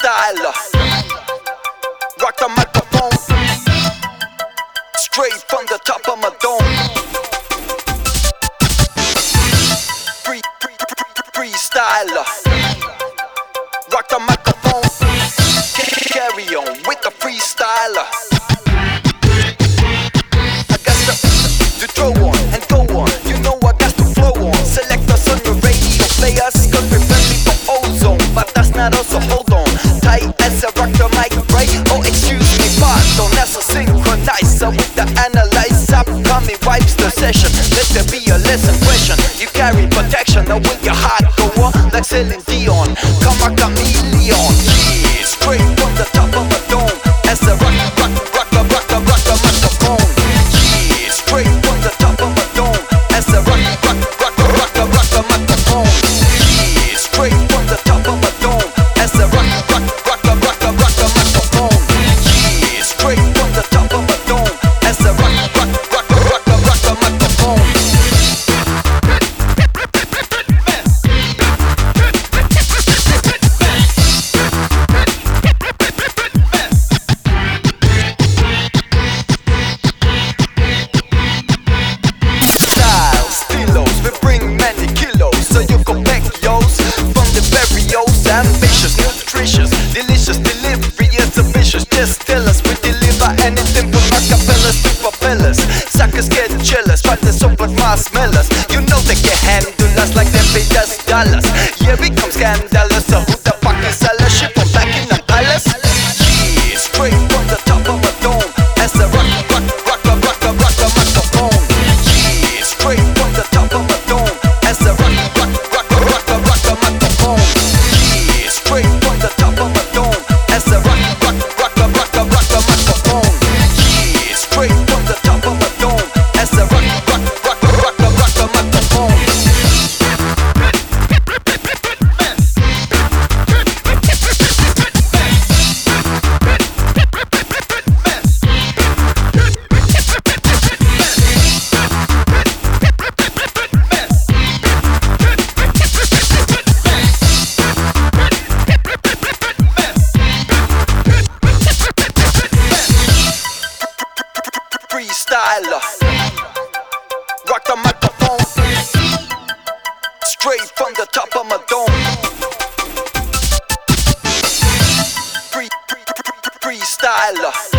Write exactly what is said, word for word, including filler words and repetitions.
freestyler. Rock the microphone straight from the top of my dome. Free, free, free, freestyler. Rock the microphone. Carry on with the freestyler. I got to, to throw on and go on. You know I got to flow on. Select us on your radio players, cause we're friendly for ozone. But that's not also, hold on. Tight as a rock the mic, right? Oh, excuse me, pardon. That's a synchronizer with the analyzer. Coming wipes the session. Let there be a lesson question. You carry protection, now when your heart go on like Celine Dion. Come a chameleon. Yeah, straight from the top of a dome. As a rock, rock, rock, rock, rock, rock, rock the microphone. Yeah, straight from the top of a dome. As a rock, rock, rock, rock, rock, rock the microphone. Yeah, straight from the top of a dome. As a rock, rock, rock, rock, rock, rock the microphone. Yeah, straight from the top of a dome. As a rock, rock, rock, rock, rock, rock the microphone. Ambitious, nutritious, delicious, delivery is ambitious. Just tell us we deliver anything from acapellas to propellers. Suckers get jealous, try to soak marshmallows. You know they can handle us like they paid us dollars. Yeah, we come scandalous, so who the fuck is seller? Shit from back in the palace. Yeah, straight from the top of a dome. As a rock, rock, rock, rock, rock, rock, rock the microphone. Yeah, straight from the top of a dome. As a rock, rock, rock, rock, rock, rock the microphone. Straight from the top of a dome. As a rock, rock, rock, rock, rock, rock, rock the microphone. Yeah, straight from the top of a dome. As a rock, rock, rock, rock, rock, rock the microphone. Freestyler. Rock the microphone straight from the top of my dome. Free, free, free, freestyler.